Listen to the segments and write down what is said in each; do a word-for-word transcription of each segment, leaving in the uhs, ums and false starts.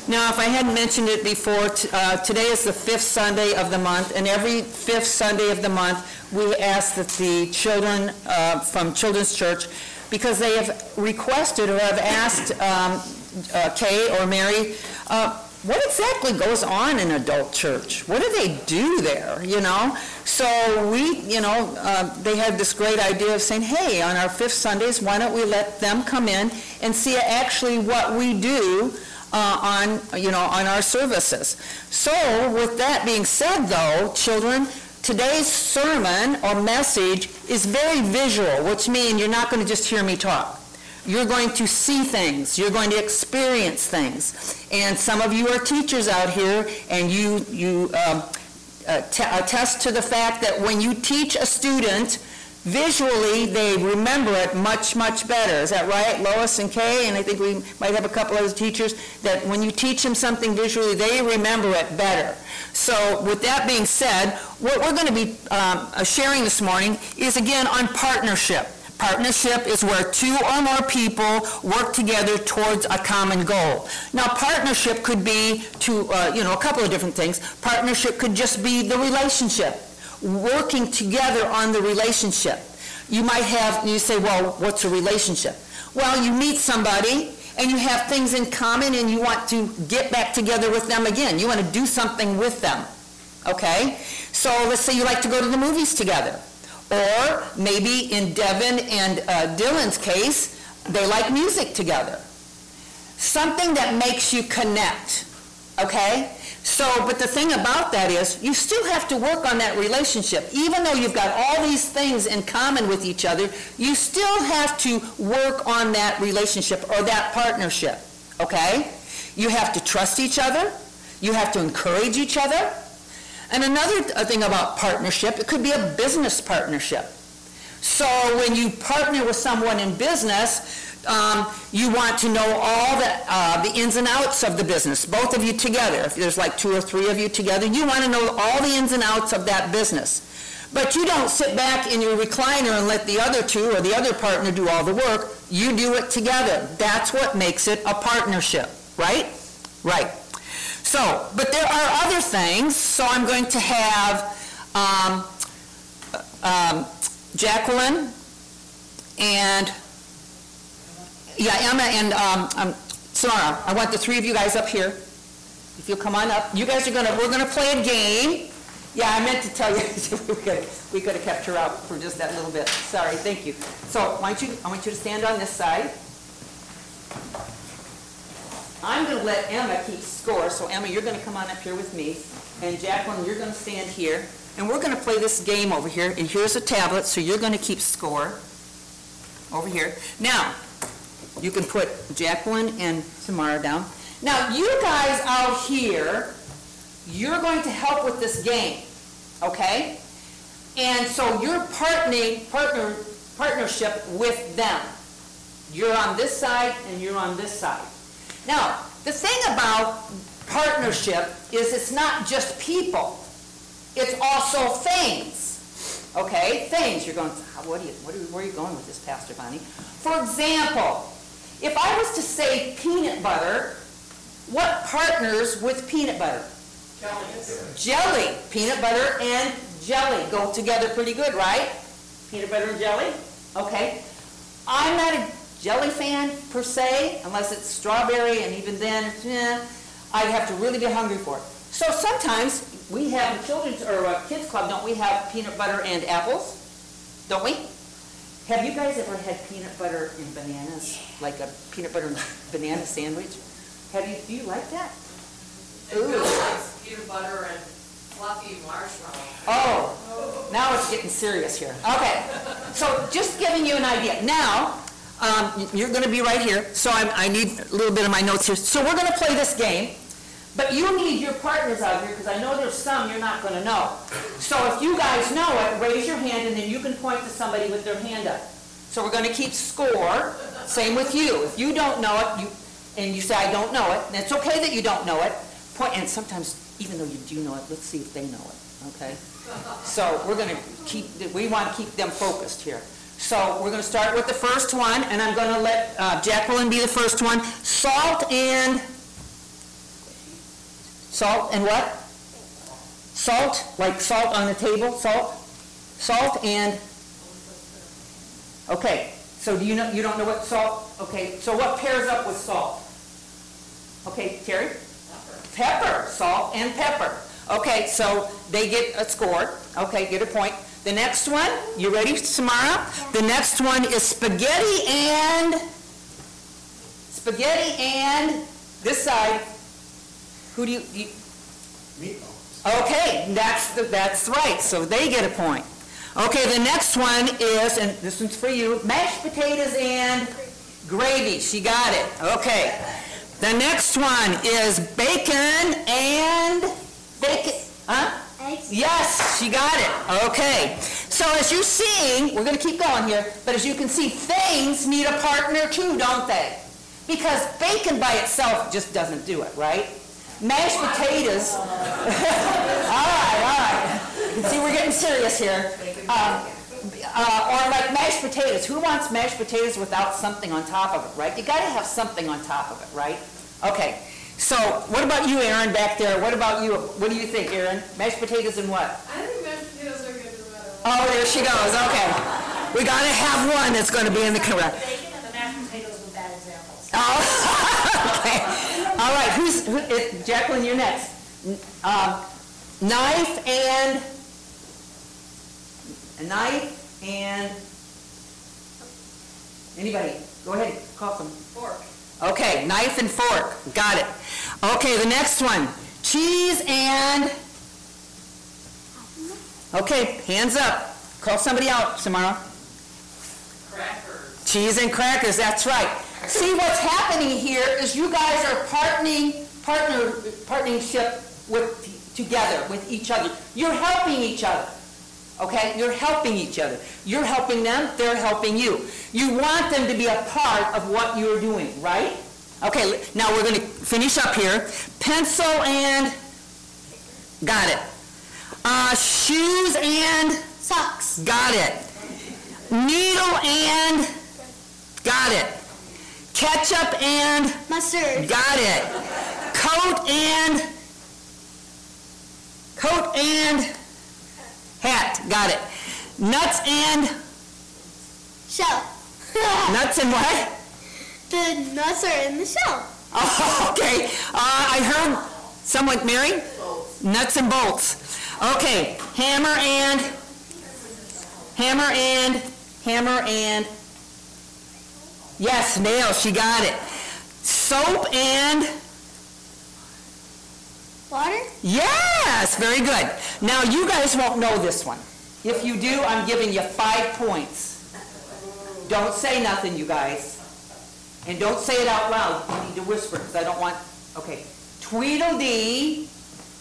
Now, if I hadn't mentioned it before, t- uh, today is the fifth Sunday of the month, and every fifth Sunday of the month, we ask that the children uh, from Children's Church, because they have requested or have asked um, uh, Kay or Mary, uh, what exactly goes on in adult church? What do they do there, you know? So we, you know, uh, they had this great idea of saying, hey, on our fifth Sundays, why don't we let them come in and see actually what we do uh, on, you know, on our services. So with that being said, though, children, today's sermon or message is very visual, which means you're not going to just hear me talk. You're going to see things. You're going to experience things. And some of you are teachers out here, and you, you um, uh, t- attest to the fact that when you teach a student, visually they remember it much, much better. Is that right, Lois and Kay? And I think we might have a couple other teachers that when you teach them something visually, they remember it better. So with that being said, what we're going to be um, sharing this morning is, again, on partnership. Partnership is where two or more people work together towards a common goal. Now, partnership could be to, uh, you know, a couple of different things. Partnership could just be the relationship, working together on the relationship. You might have, you say, well, what's a relationship? Well, you meet somebody and you have things in common and you want to get back together with them again. You want to do something with them, okay? So let's say you like to go to the movies together. Or maybe in Devin and uh, Dylan's case, they like music together. Something that makes you connect, okay? So, but the thing about that is, you still have to work on that relationship. Even though you've got all these things in common with each other, you still have to work on that relationship or that partnership, okay? You have to trust each other. You have to encourage each other. And another thing about partnership, it could be a business partnership. So when you partner with someone in business, um, you want to know all the, uh, the ins and outs of the business, both of you together. If there's like two or three of you together, you want to know all the ins and outs of that business. But you don't sit back in your recliner and let the other two or the other partner do all the work. You do it together. That's what makes it a partnership, right? Right. So, but there are other things, so I'm going to have um, um, Jacqueline and, yeah, Emma and um, um, Samara. I want the three of you guys up here. If you'll come on up. You guys are going to, we're going to play a game. Yeah, I meant to tell you, we could, we could have kept her out for just that little bit. Sorry, thank you. So, why don't you, I want you to stand on this side. I'm going to let Emma keep score, so Emma, you're going to come on up here with me, and Jacqueline, you're going to stand here, and we're going to play this game over here, and here's a tablet, so you're going to keep score over here. Now, you can put Jacqueline and Samara down. Now, you guys out here, you're going to help with this game, okay? And so you're partnering, partner, partnership with them. You're on this side, and you're on this side. Now, the thing about partnership is it's not just people. It's also things. Okay, things. You're going, what are you, what are, where are you going with this, Pastor Bonnie? For example, if I was to say peanut butter, what partners with peanut butter? Jelly. Jelly. Peanut butter and jelly go together pretty good, right? Peanut butter and jelly? Okay. I'm not a jelly fan per se, unless it's strawberry, and even then, eh, I'd have to really be hungry for it. So sometimes we have children's or a kids club, don't we have peanut butter and apples? Don't we? Have you guys ever had peanut butter and bananas, like a peanut butter and banana sandwich? Have you? Do you like that? It feels like peanut butter and fluffy marshmallow. Oh, now it's getting serious here. Okay, so just giving you an idea. Now, Um, you're going to be right here, so I'm, I need a little bit of my notes here. So we're going to play this game, but you need your partners out here, because I know there's some you're not going to know. So if you guys know it, raise your hand, and then you can point to somebody with their hand up. So we're going to keep score. Same with you. If you don't know it, you and you say, I don't know it, and it's okay that you don't know it. Point, and sometimes, even though you do know it, let's see if they know it, okay? So we're going to keep, we want to keep them focused here. So we're going to start with the first one, and I'm going to let uh, Jacqueline be the first one. Salt and Salt and what? Salt, like salt on the table, salt? Salt and, okay, so do you know, you don't know what salt, okay, so what pairs up with salt? Okay, Terry? Pepper. Pepper, salt and pepper. Okay, so they get a score, okay, get a point. The next one, you ready, Samara? The next one is spaghetti and, spaghetti and, this side, who do you, you Meatballs. okay, that's, the, that's right, so they get a point. Okay, the next one is, and this one's for you, mashed potatoes and gravy. She got it. Okay. The next one is bacon and bacon. Huh? Eggs. Yes, she got it. Okay. So as you're seeing, we're going to keep going here, but as you can see, things need a partner too, don't they? Because bacon by itself just doesn't do it, right? Mashed potatoes. all right, all right. You can see we're getting serious here. Um, uh, or like mashed potatoes. Who wants mashed potatoes without something on top of it, right? You got to have something on top of it, right? Okay. So what about you, Aaron, back there? What about you? What do you think, Aaron? Mashed potatoes and what? I think mashed potatoes are good no matter what. Oh, there she goes. Okay. We got to have one that's going to be in the correct. Bacon and the mashed potatoes were bad examples. Oh, okay. All right. Who's who, it, Jacqueline? You're next. Um, knife and a knife and anybody. Go ahead. Call them. Fork. Okay. Knife and fork. Got it. Okay. The next one. Cheese and. Okay. Hands up. Call somebody out, Samara. Crackers. Cheese and crackers, that's right. See, what's happening here is you guys are partnering, partner, partnership with, together with each other. You're helping each other, okay? You're helping each other. You're helping them, they're helping you. You want them to be a part of what you're doing, right? Okay, now we're going to finish up here. Pencil and, got it. Uh, shoes and, Socks. got it. Needle and, got it. Ketchup and, Mustard. got it. Coat and, coat and, hat, got it. Nuts and, Shell. nuts and what? The nuts are in the shell. Oh, okay. Uh, I heard someone, Mary? Nuts and bolts. Okay, hammer and, hammer and, hammer and, yes, nail, she got it. Soap and, Water. yes, very good. Now, you guys won't know this one. If you do, I'm giving you five points. Don't say nothing, you guys. And don't say it out loud. You need to whisper, because I don't want, okay. Tweedledee.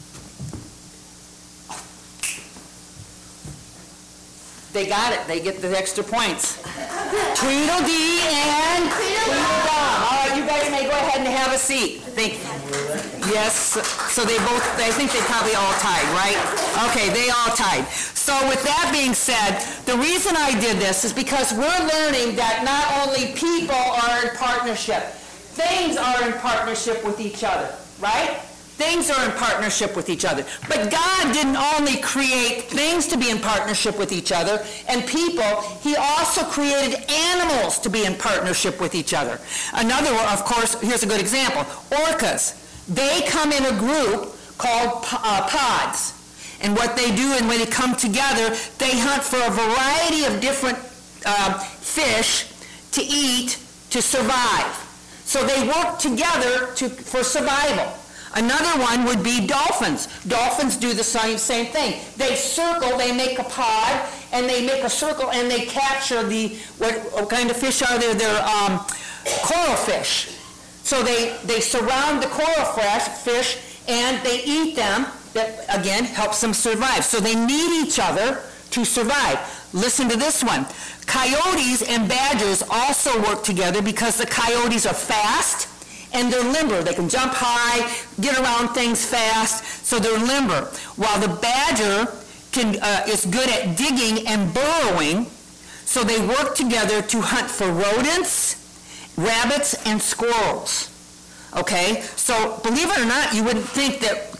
They got it. They get the extra points. Tweedledee and Tweedledum. All right, you guys may go ahead and have a seat. Thank you. Yes, so they both, I think they probably all tied, right? Okay, they all tied. So with that being said, the reason I did this is because we're learning that not only people are in partnership, things are in partnership with each other, right? Things are in partnership with each other. But God didn't only create things to be in partnership with each other and people, he also created animals to be in partnership with each other. Another one, of course, here's a good example. Orcas. They come in a group called uh, pods. And what they do, and when they come together, they hunt for a variety of different uh, fish to eat to survive. So they work together to, for survival. Another one would be dolphins. Dolphins do the same, same thing. They circle, they make a pod, and they make a circle, and they capture the, what, what kind of fish are there? They're um, coral fish. So they, they surround the coral fish, and they eat them. That, again, helps them survive. So they need each other to survive. Listen to this one. Coyotes and badgers also work together because the coyotes are fast, and they're limber. They can jump high, get around things fast, so they're limber. While the badger can, uh, is good at digging and burrowing, so they work together to hunt for rodents, rabbits, and squirrels. Okay? So believe it or not, you wouldn't think that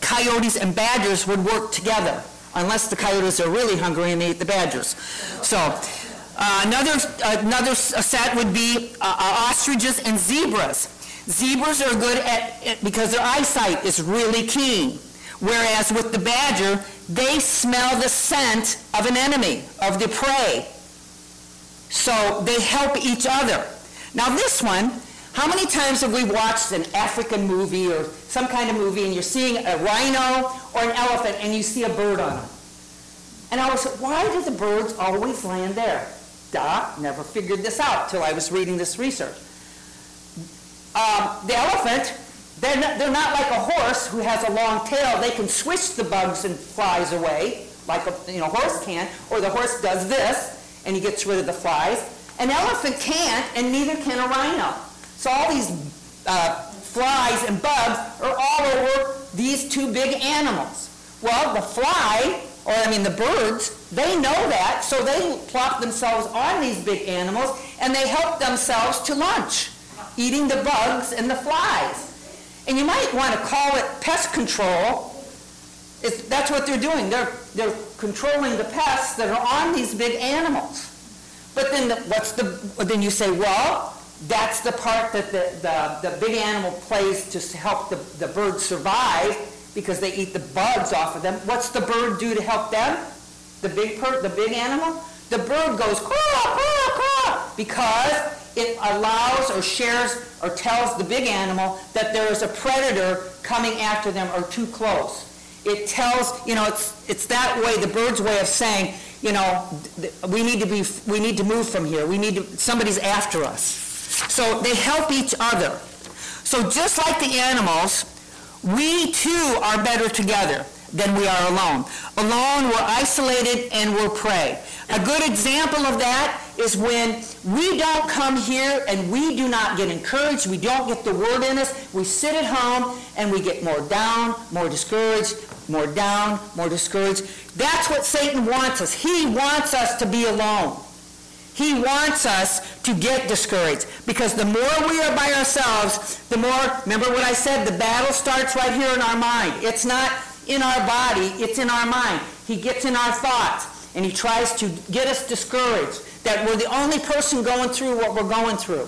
coyotes and badgers would work together, unless the coyotes are really hungry and they eat the badgers. So, uh, another, another set would be uh, ostriches and zebras. Zebras are good at, at, because their eyesight is really keen, whereas with the badger, they smell the scent of an enemy, of the prey. So they help each other. Now this one, how many times have we watched an African movie or some kind of movie and you're seeing a rhino or an elephant and you see a bird on it? And I was like, why do the birds always land there? Duh, never figured this out till I was reading this research. Um, the elephant, they're not, they're not like a horse who has a long tail. They can swish the bugs and flies away like a you know, horse can, or the horse does this and he gets rid of the flies. An elephant can't, and neither can a rhino. So all these uh, flies and bugs are all over these two big animals. Well, the fly, or I mean the birds, they know that, so they plop themselves on these big animals, and they help themselves to lunch, eating the bugs and the flies. And you might want to call it pest control. It's, that's what they're doing. They're, they're controlling the pests that are on these big animals. But then the, what's the, then you say, well, that's the part that the, the, the big animal plays to help the, the birds survive because they eat the bugs off of them. What's the bird do to help them? The big, per, the big animal? The bird goes, caw, caw, caw, because it allows or shares or tells the big animal that there is a predator coming after them or too close. It tells, you know, it's, it's that way, the bird's way of saying, you know, we need to be, we need to move from here. We need to, somebody's after us. So they help each other. So just like the animals, we too are better together than we are alone. Alone, we're isolated and we're prey. A good example of that is when we don't come here and we do not get encouraged, we don't get the word in us, we sit at home and we get more down, more discouraged, more down, more discouraged. That's what Satan wants us. He wants us to be alone. He wants us to get discouraged, because the more we are by ourselves, the more, remember what I said, the battle starts right here in our mind. It's not in our body, it's in our mind. He gets in our thoughts, and he tries to get us discouraged, that we're the only person going through what we're going through.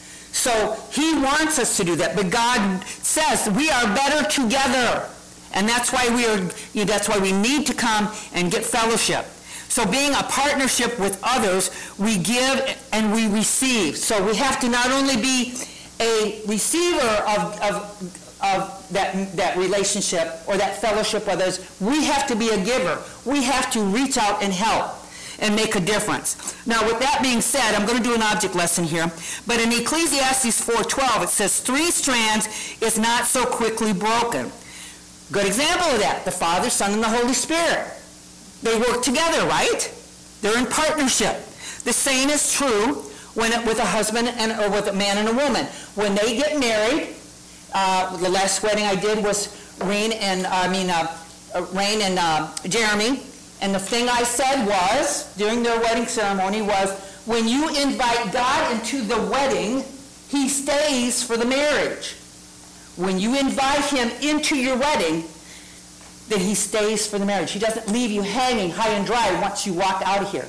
So he wants us to do that, but God says we are better together, and that's why we are. You know, that's why we need to come and get fellowship. So being a partnership with others, we give and we receive. So we have to not only be a receiver of, of, of that, that relationship or that fellowship with others, we have to be a giver. We have to reach out and help and make a difference. Now with that being said, I'm going to do an object lesson here, but in Ecclesiastes four twelve it says, three strands is not so quickly broken. Good example of that, the Father, Son, and the Holy Spirit. They work together, right? They're in partnership. The same is true when it, with a husband and or with a man and a woman. When they get married, uh, the last wedding I did was Rain and I mean uh, uh, Rain and uh, Jeremy, and the thing I said was during their wedding ceremony was, when you invite God into the wedding, He stays for the marriage. When you invite Him into your wedding, then He stays for the marriage. He doesn't leave you hanging high and dry once you walk out of here.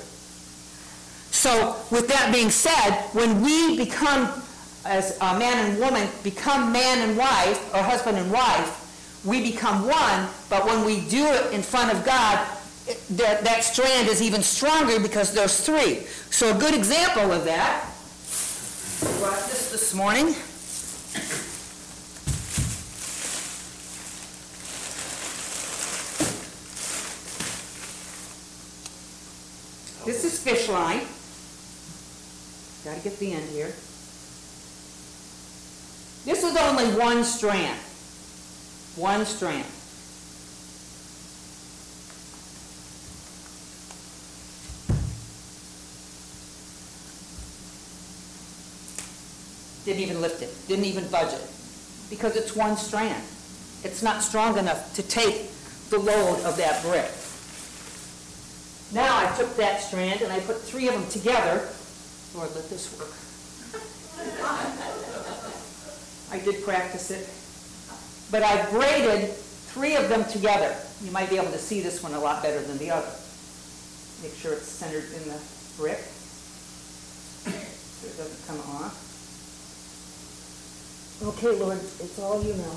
So with that being said, when we become, as a man and woman, become man and wife, or husband and wife, we become one, but when we do it in front of God, it, that, that strand is even stronger because there's three. So a good example of that, I brought this this morning. This is fish line. Got to get the end here. This is only one strand. One strand. Didn't even lift it. Didn't even budge it. Because it's one strand. It's not strong enough to take the load of that brick. Now I took that strand and I put three of them together. Lord, let this work. I did practice it. But I braided three of them together. You might be able to see this one a lot better than the other. Make sure it's centered in the brick so it doesn't come off. Okay, Lord, it's all you now.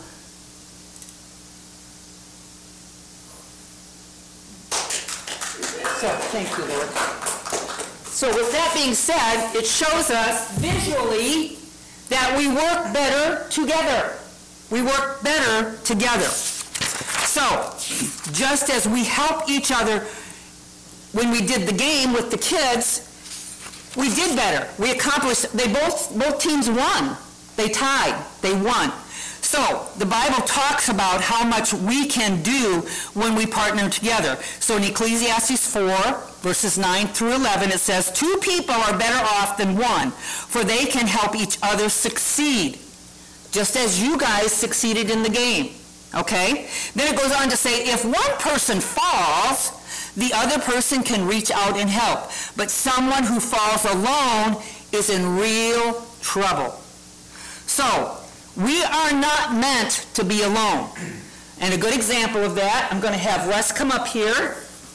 So, thank you, Lord. So with that being said, it shows us visually that we work better together. We work better together. So, just as we help each other when we did the game with the kids, we did better. We accomplished, they both, both teams won. They tied, they won. So, the Bible talks about how much we can do when we partner together. So in Ecclesiastes four, verses nine through eleven, it says, two people are better off than one, for they can help each other succeed, just as you guys succeeded in the game. Okay? Then it goes on to say, if one person falls, the other person can reach out and help. But someone who falls alone is in real trouble. So, we are not meant to be alone. And a good example of that, I'm going to have Russ come up here.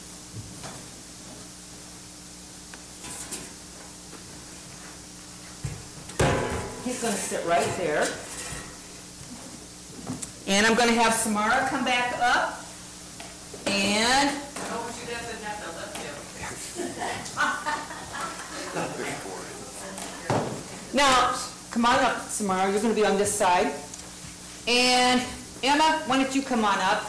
He's going to sit right there. And I'm going to have Samara come back up. And I hope she doesn't have to lift him. now, come on up, Samara. You're going to be on this side. And Emma, why don't you come on up?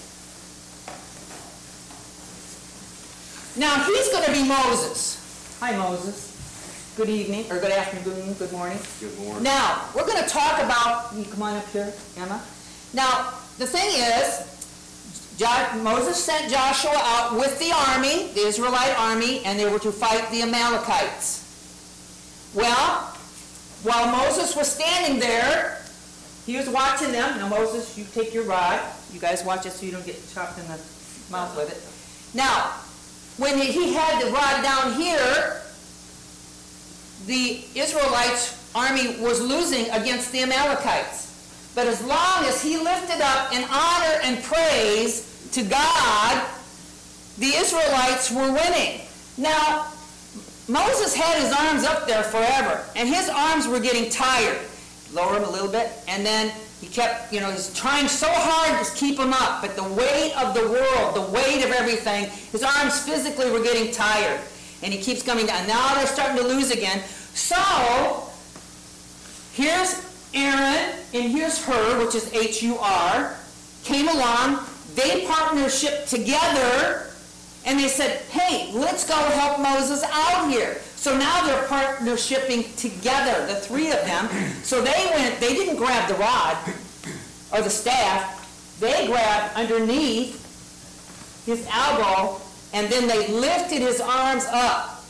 Now, he's going to be Moses. Hi, Moses. Good evening, or good afternoon, good morning. Good morning. Now, we're going to talk about, you come on up here, Emma. Now, the thing is, Jo- Moses sent Joshua out with the army, the Israelite army, and they were to fight the Amalekites. Well, while Moses was standing there, he was watching them. Now, Moses, you take your rod. You guys watch it so you don't get chopped in the mouth with it. Now, when he had the rod down here, the Israelites' army was losing against the Amalekites. But as long as he lifted up in honor and praise to God, the Israelites were winning. Now, Moses had his arms up there forever, and his arms were getting tired. Lower them a little bit, and then he kept, you know, he's trying so hard to keep them up, but the weight of the world, the weight of everything, his arms physically were getting tired, and he keeps coming down. Now they're starting to lose again. So, here's Aaron, and here's Hur, which is H U R, came along. They partnership together, and they said, hey, let's go help Moses out here. So now they're partnershiping together, the three of them. So they went, they didn't grab the rod or the staff. They grabbed underneath his elbow, and then they lifted his arms up.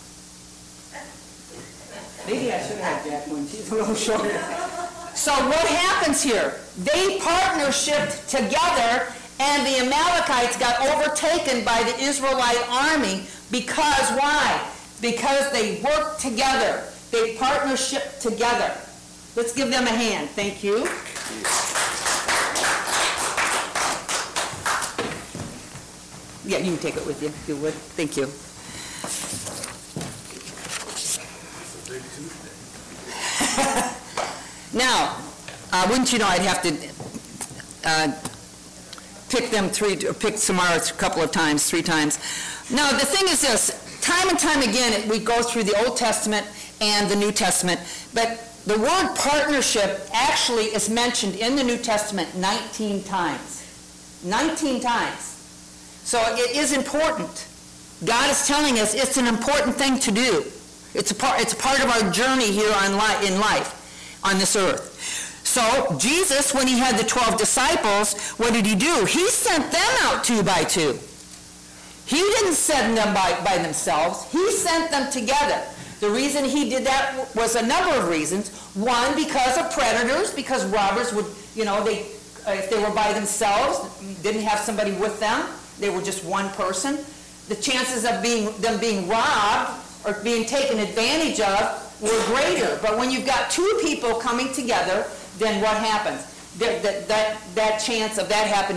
Maybe I should have Jack one. She's a little shorter. So what happens here? They partnershiped together, and the Amalekites got overtaken by the Israelite army because why? Because they worked together. They partnershiped together. Let's give them a hand. Thank you. Yeah, you can take it with you if you would. Thank you. Now, uh, wouldn't you know, I'd have to uh, pick them three, or pick Samara a couple of times, three times. Now, the thing is this, time and time again, we go through the Old Testament and the New Testament, but the word partnership actually is mentioned in the New Testament nineteen times. nineteen times. So it is important. God is telling us it's an important thing to do. It's a part, it's a part of our journey here on li- in life, on this earth. So Jesus, when he had the twelve disciples, what did he do? He sent them out two by two. He didn't send them by, by themselves. He sent them together. The reason he did that was a number of reasons. One, because of predators, because robbers would, you know, they uh, if they were by themselves, didn't have somebody with them, they were just one person, the chances of being them being robbed or being taken advantage of were greater. But when you've got two people coming together, then what happens? That, that, that, that chance of that happening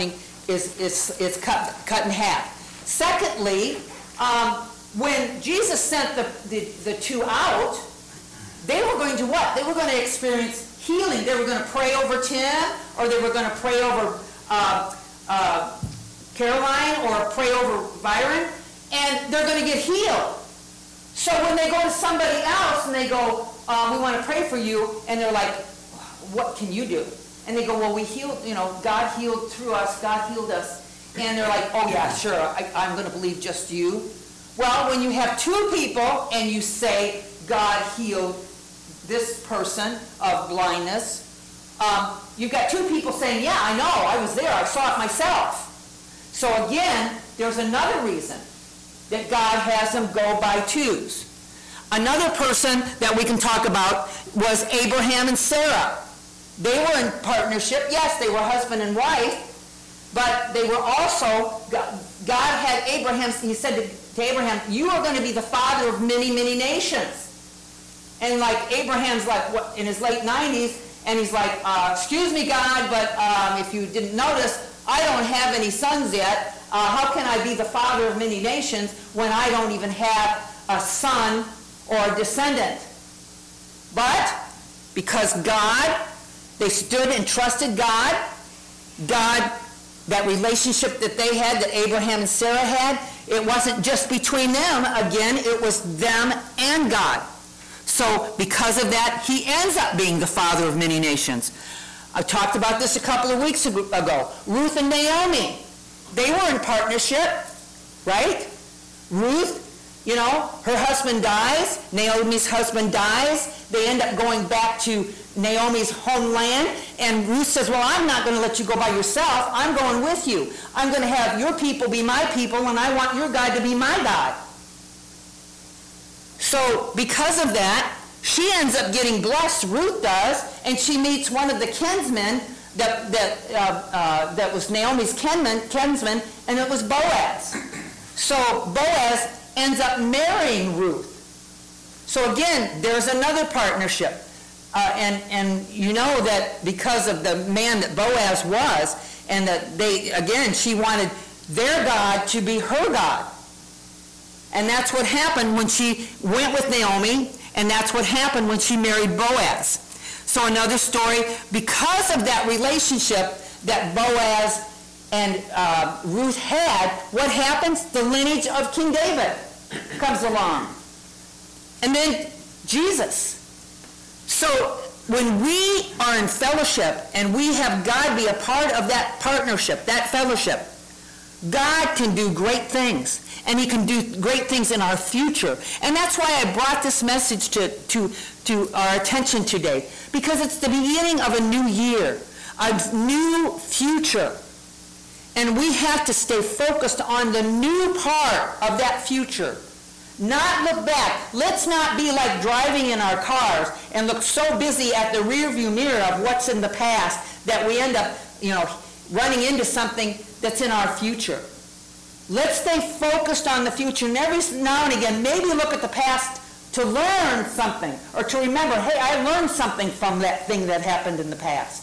is, is, is cut, cut in half. Secondly, um, when Jesus sent the, the, the two out, they were going to what? They were going to experience healing. They were going to pray over Tim, or they were going to pray over uh, uh, Caroline, or pray over Byron, and they're going to get healed. So when they go to somebody else and they go, uh, we want to pray for you, and they're like, what can you do? And they go, well, we healed, you know, God healed through us, God healed us. And they're like, oh yeah, sure, I, I'm going to believe just you. Well, when you have two people and you say, God healed this person of blindness, um, you've got two people saying, yeah, I know, I was there, I saw it myself. So again, there's another reason that God has them go by twos. Another person that we can talk about was Abraham and Sarah. They were in partnership. Yes, they were husband and wife, but they were also, God had Abraham, he said to, to Abraham, you are going to be the father of many, many nations. And like Abraham's like what, in his late nineties, and he's like, uh, excuse me, God, but um, if you didn't notice, I don't have any sons yet. Uh, how can I be the father of many nations when I don't even have a son or a descendant? But because God, they stood and trusted God, God, that relationship that they had, that Abraham and Sarah had, it wasn't just between them. Again, it was them and God. So because of that, he ends up being the father of many nations. I talked about this a couple of weeks ago. Ruth and Naomi, they were in partnership, right? Ruth, you know, her husband dies, Naomi's husband dies. They end up going back to Naomi's homeland, and Ruth says, well, I'm not going to let you go by yourself. I'm going with you. I'm going to have your people be my people, and I want your God to be my God. So because of that, she ends up getting blessed, Ruth does, and she meets one of the kinsmen that, that, uh, uh, that was Naomi's kinsman, kinsman, and it was Boaz. So Boaz ends up marrying Ruth. So again, there's another partnership. Uh, and, and you know that because of the man that Boaz was, and that they, again, she wanted their God to be her God. And that's what happened when she went with Naomi, and that's what happened when she married Boaz. So another story, because of that relationship that Boaz and uh, Ruth had, what happens? The lineage of King David comes along. And then Jesus. So when we are in fellowship and we have God be a part of that partnership, that fellowship, God can do great things. And he can do great things in our future. And that's why I brought this message to, to, to our attention today. Because it's the beginning of a new year, a new future. And we have to stay focused on the new part of that future. Not look back. Let's not be like driving in our cars and look so busy at the rearview mirror of what's in the past that we end up, you know, running into something that's in our future. Let's stay focused on the future, and every now and again, maybe look at the past to learn something, or to remember, hey, I learned something from that thing that happened in the past.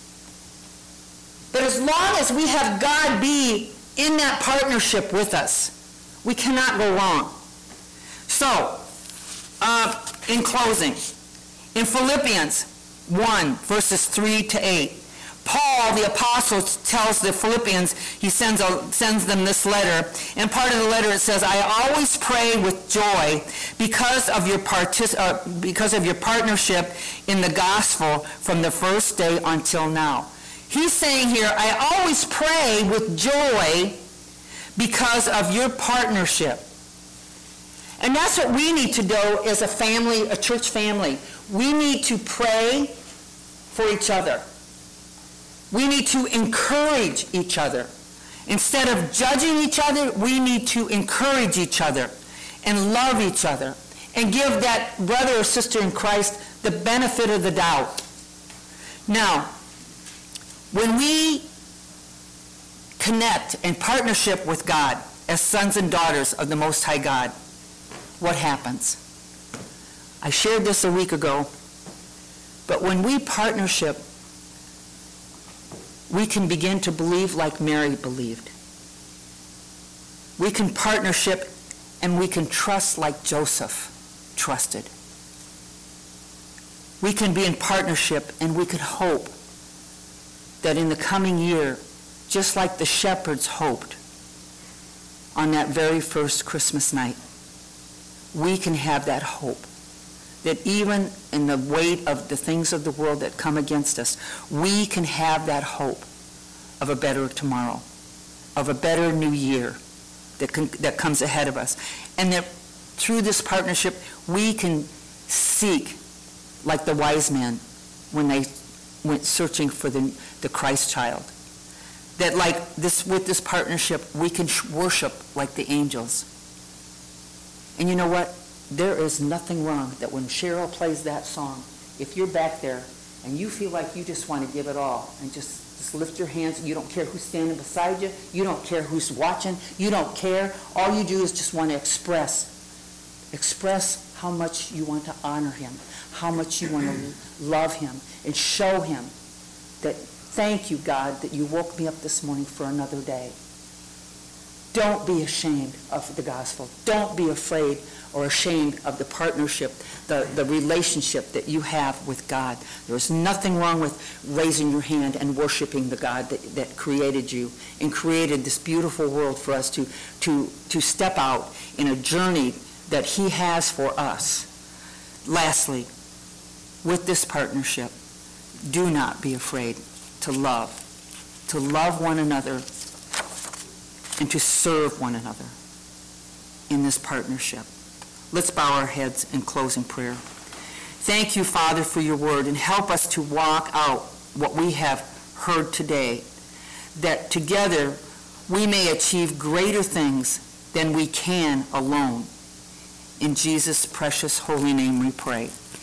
But as long as we have God be in that partnership with us, we cannot go wrong. So, uh, in closing, in Philippians one, verses three to eight, Paul, the apostle, tells the Philippians, he sends, a, sends them this letter, and part of the letter it says, I always pray with joy because of your partic- uh, because of your partnership in the gospel from the first day until now. He's saying here, I always pray with joy because of your partnership. And that's what we need to do as a family, a church family. We need to pray for each other. We need to encourage each other. Instead of judging each other, we need to encourage each other and love each other and give that brother or sister in Christ the benefit of the doubt. Now, when we connect in partnership with God as sons and daughters of the Most High God, what happens? I shared this a week ago, but when we partnership we can begin to believe like Mary believed. We can partnership and we can trust like Joseph trusted. We can be in partnership and we could hope that in the coming year, just like the shepherds hoped on that very first Christmas night, we can have that hope. That even in the weight of the things of the world that come against us, we can have that hope of a better tomorrow, of a better new year that, can, that comes ahead of us. And that through this partnership, we can seek, like the wise men when they went searching for the, the Christ child. That like this, with this partnership, we can worship like the angels. And you know what? There is nothing wrong that when Cheryl plays that song, if you're back there and you feel like you just want to give it all and just, just lift your hands, you don't care who's standing beside you, you don't care who's watching, you don't care. All you do is just want to express, express how much you want to honor him, how much you want to love him, and show him that, thank you, God, that you woke me up this morning for another day. Don't be ashamed of the gospel. Don't be afraid or ashamed of the partnership, the, the relationship that you have with God. There's nothing wrong with raising your hand and worshiping the God that, that created you and created this beautiful world for us to, to, to step out in a journey that he has for us. Lastly, with this partnership, do not be afraid to love, to love one another and to serve one another in this partnership. Let's bow our heads in closing prayer. Thank you, Father, for your word, and help us to walk out what we have heard today, that together we may achieve greater things than we can alone. In Jesus' precious holy name we pray.